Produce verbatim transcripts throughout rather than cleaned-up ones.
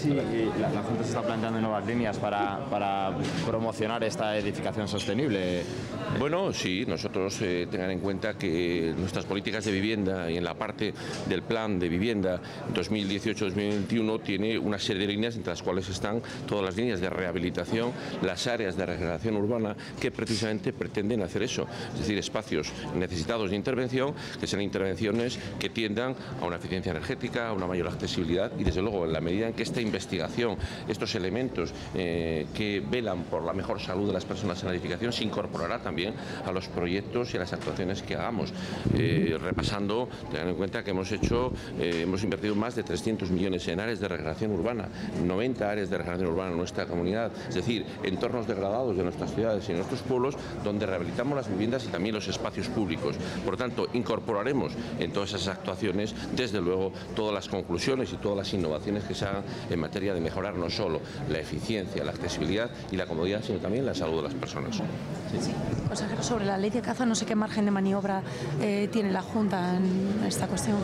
si eh, la, la Junta se está planteando nuevas líneas para, para promocionar esta edificación sostenible. Bueno, sí, nosotros eh, tengan en cuenta que nuestras políticas de vivienda y en la parte del plan de vivienda dos mil dieciocho dos mil veintiuno tiene una serie de líneas entre las cuales están todas las líneas de rehabilitación, las áreas de regeneración urbana que precisamente pretenden hacer eso, es decir, espacios necesitados de intervención que sean intervenciones que tiendan a una eficiencia energética, a una mayor accesibilidad y desde luego en la medida en que esta investigación, estos elementos eh, que velan por la mejor salud de las personas en la edificación se incorporará también a los proyectos y a las actuaciones que hagamos. Eh, repasando, tengan en cuenta que hemos hecho, eh, hemos invertido más de trescientos millones en áreas de regeneración urbana, noventa áreas de regeneración urbana en nuestra comunidad, es decir, entornos degradados de nuestras ciudades y en nuestros pueblos donde rehabilitamos las viviendas y también los espacios públicos. Por lo tanto, incorporaremos en todas esas actuaciones, desde luego, todas las conclusiones y todas las innovaciones que se hagan en materia de mejorar no solo la eficiencia, la accesibilidad y la comodidad, sino también la salud de las personas. Sí. Sí. Consejero, sobre la ley de caza, no sé qué margen de maniobra eh, tiene la Junta en esta cuestión.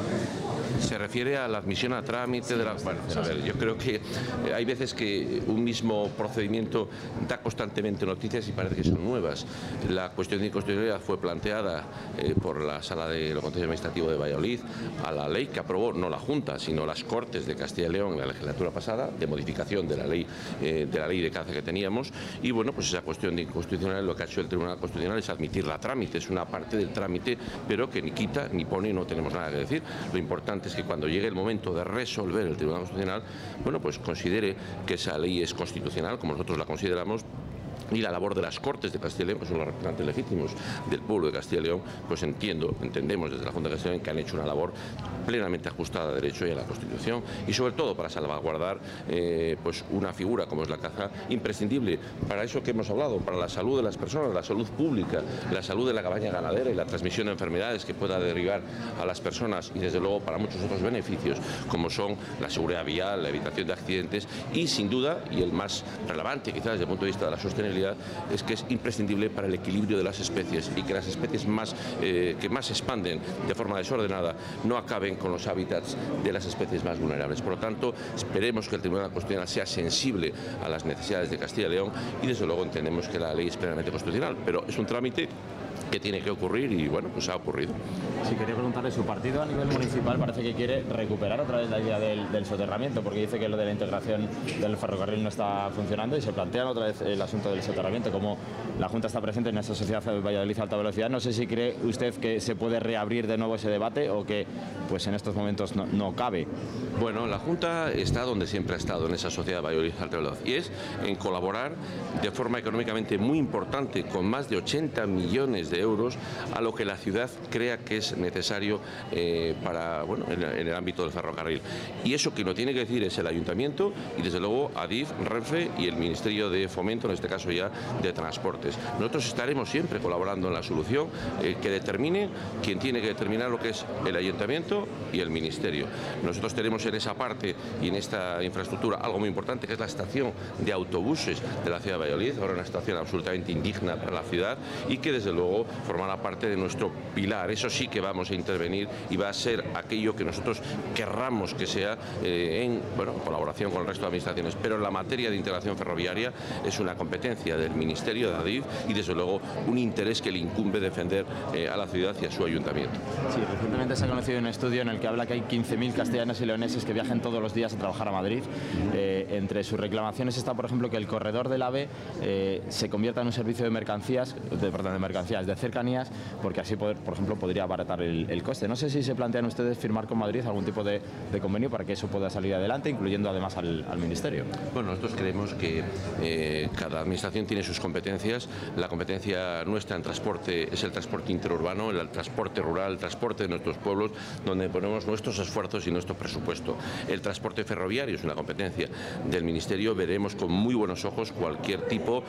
Se refiere a la admisión a trámite de la... Bueno, a ver, yo creo que hay veces que un mismo procedimiento da constantemente noticias y parece que son nuevas. La cuestión de inconstitucionalidad fue planteada eh, por la Sala de lo Contencioso Administrativo de Valladolid a la ley que aprobó no la Junta, sino las Cortes de Castilla y León en la legislatura pasada, de modificación de la ley eh, de la ley de caza que teníamos. Y bueno, pues esa cuestión de inconstitucionalidad, lo que ha hecho el Tribunal Constitucional es admitirla a trámite, es una parte del trámite, pero que ni quita ni pone, no tenemos nada que decir. Lo importante es que cuando llegue el momento de resolver el Tribunal Constitucional, bueno, pues considere que esa ley es constitucional, como nosotros la consideramos, y la labor de las Cortes de Castilla y León, que son los representantes legítimos del pueblo de Castilla y León, pues entiendo, entendemos desde la Junta de Castilla y León que han hecho una labor plenamente ajustada a derecho y a la Constitución y sobre todo para salvaguardar eh, pues una figura como es la caza imprescindible para eso que hemos hablado, para la salud de las personas, la salud pública, la salud de la cabaña ganadera y la transmisión de enfermedades que pueda derivar a las personas y desde luego para muchos otros beneficios como son la seguridad vial, la evitación de accidentes y sin duda, y el más relevante quizás desde el punto de vista de la sostenibilidad, es que es imprescindible para el equilibrio de las especies y que las especies más, eh, que más se expanden de forma desordenada no acaben con los hábitats de las especies más vulnerables. Por lo tanto, esperemos que el Tribunal Constitucional sea sensible a las necesidades de Castilla y León y desde luego entendemos que la ley es plenamente constitucional, pero es un trámite que tiene que ocurrir y bueno, pues ha ocurrido. Sí, quería preguntarle, su partido a nivel municipal parece que quiere recuperar otra vez la idea del, del soterramiento, porque dice que lo de la integración del ferrocarril no está funcionando y se plantean otra vez el asunto del soterramiento. Como la Junta está presente en esa sociedad de Valladolid Alta Velocidad, no sé si cree usted que se puede reabrir de nuevo ese debate o que pues en estos momentos no, no cabe. Bueno, la Junta está donde siempre ha estado, en esa sociedad de Valladolid Alta Velocidad, y es en colaborar de forma económicamente muy importante con más de ochenta millones de euros a lo que la ciudad crea que es necesario eh, para, bueno, en, en el ámbito del ferrocarril. Y eso quien lo tiene que decir es el Ayuntamiento y desde luego Adif, Renfe y el Ministerio de Fomento, en este caso ya de Transportes. Nosotros estaremos siempre colaborando en la solución eh, que determine quien tiene que determinar lo que es el Ayuntamiento y el Ministerio. Nosotros tenemos en esa parte y en esta infraestructura algo muy importante que es la estación de autobuses de la ciudad de Valladolid, ahora una estación absolutamente indigna para la ciudad y que desde luego formará parte de nuestro pilar. Eso sí que vamos a intervenir y va a ser aquello que nosotros querramos que sea eh, en bueno, colaboración con el resto de administraciones, pero en la materia de integración ferroviaria es una competencia del Ministerio de Adif y desde luego un interés que le incumbe defender eh, a la ciudad y a su ayuntamiento. Sí, recientemente se ha conocido un estudio en el que habla que hay quince mil castellanos y leoneses que viajan todos los días a trabajar a Madrid. Eh, entre sus reclamaciones está, por ejemplo, que el corredor del AVE eh, se convierta en un servicio de mercancías, de, perdón, de mercancías, de cercanías, porque así, poder, por ejemplo, podría abaratar el, el coste. No sé si se plantean ustedes firmar con Madrid algún tipo de, de convenio para que eso pueda salir adelante, incluyendo además al, al Ministerio. Bueno, nosotros creemos que eh, cada administración tiene sus competencias. La competencia nuestra en transporte es el transporte interurbano, el transporte rural, el transporte de nuestros pueblos, donde ponemos nuestros esfuerzos y nuestro presupuesto. El transporte ferroviario es una competencia del Ministerio. Veremos con muy buenos ojos cualquier tipo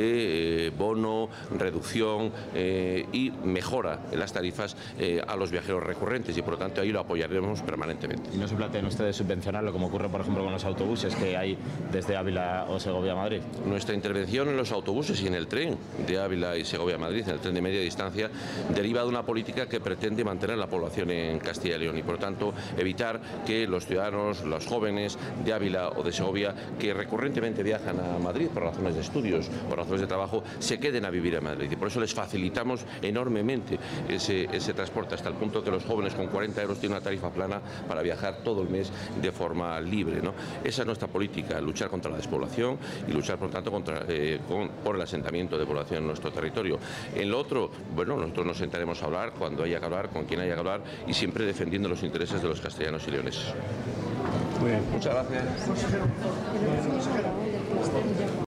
de eh, bono, reducción eh, y mejora en las tarifas eh, a los viajeros recurrentes y por lo tanto ahí lo apoyaremos permanentemente. ¿Y no se plantean ustedes subvencionarlo como ocurre por ejemplo con los autobuses que hay desde Ávila o Segovia a Madrid? Nuestra intervención en los autobuses y en el tren de Ávila y Segovia a Madrid, en el tren de media distancia, deriva de una política que pretende mantener la población en Castilla y León y por lo tanto evitar que los ciudadanos, los jóvenes de Ávila o de Segovia Segovia, que recurrentemente viajan a Madrid por razones de estudios, por razones de trabajo, se queden a vivir a Madrid. Y por eso les facilitamos enormemente ese, ese transporte, hasta el punto que los jóvenes con cuarenta euros tienen una tarifa plana para viajar todo el mes de forma libre, ¿no? Esa es nuestra política, luchar contra la despoblación y luchar, por tanto, contra, eh, con, por el asentamiento de población en nuestro territorio. En lo otro, bueno, nosotros nos sentaremos a hablar cuando haya que hablar, con quien haya que hablar, y siempre defendiendo los intereses de los castellanos y leoneses. Muy bien. Muchas gracias.